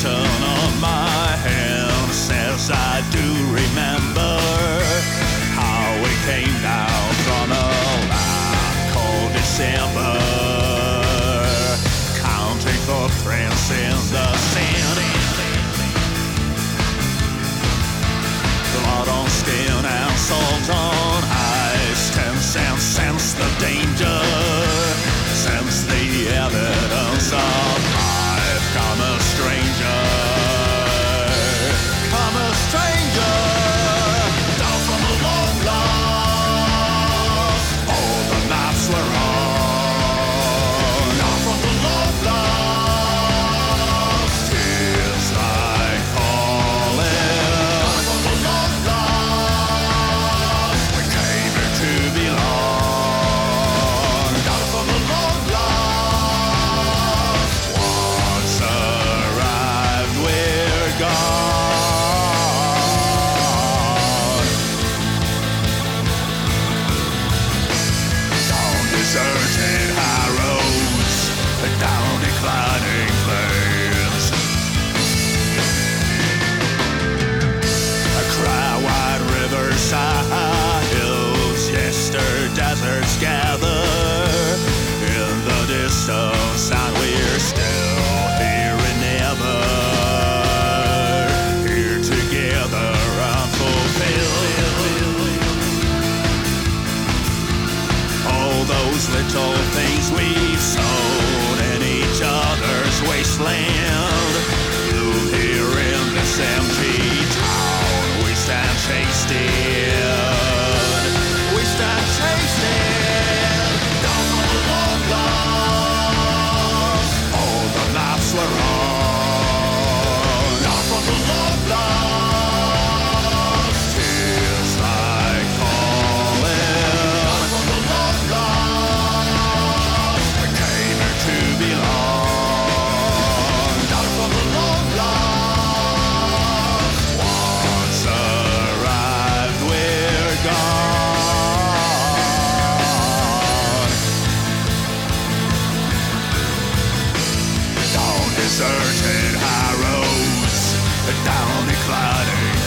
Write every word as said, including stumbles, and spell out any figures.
button on my hand says I do remember how we came down from a land called December, counting footprints in the sand, blood on skin and salt on ice, tense and sense the danger, sense the evidence of life. Come a stranger, come a stranger, down from a long lost. All the maps were on, down from the long lost. Tears like falling, down from the long lost. We came here to belong, down from the long lost. Once arrived, we're gone. Down deserted high roads, down declining plains, a cry-wide riverside hills, yester deserts gather in the distance, and we're still here and never, here together unfulfilled. All those little things we've sown in each other's wasteland, you here in this empty town, we stand tasting, we stand tasting, down from the long lost. All the maps were on, down from the long lost. Tears like falling, down from the long lost. We came here to belong, down from the long lost. Once arrived, we're gone. Down deserted high roads, down declining